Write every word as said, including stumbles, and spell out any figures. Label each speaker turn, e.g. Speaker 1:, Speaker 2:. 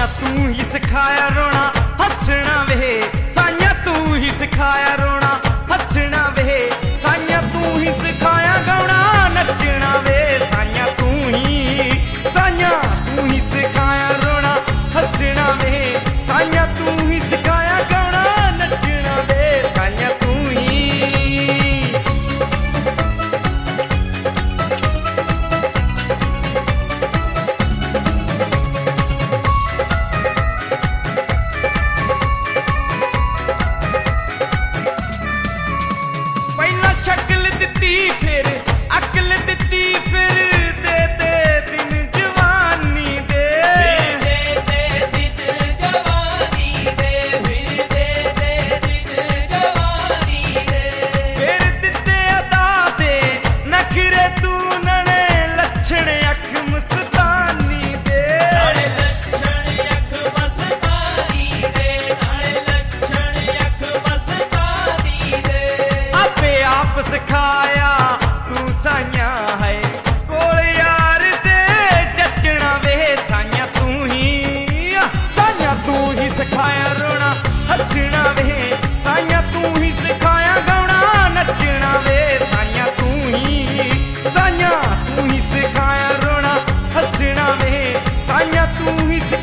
Speaker 1: तू ही सिखाया रोना हंसना वे, साइया तू ही सिखाया रोना हंसना वे, साइया तू ही सिखाया गाना नचना वे, साइया तू ही, साइया तू ही सिखाया रोना हंसना वे, साइया तू ही सिखाया गाना नचना वे, साइया तू ही। पहला शक्ल दिती फिर अकल दिती फिर दे दे दिन जवानी दे,
Speaker 2: दे दे दिन जवानी दे, फिर दे दे दिन जवानी दे।
Speaker 1: फिर दिते अदा दे नखरे तू नने लक्षण अख मस्तानी दे,
Speaker 2: नाले लक्षण अख मस्तानी दे, नाले लक्षण अख मस्तानी दे।
Speaker 1: आपे आप सिखाया तू साइया है कोल यार दे जचना वे, साइया तू ही, साइया तू ही सिखाया रोना हंसना वे, साइया तू ही सिखाया गाना नचना वे, साइया तू ही, साइया तू ही सिखाया रोना हंसना वे, साइया तू ही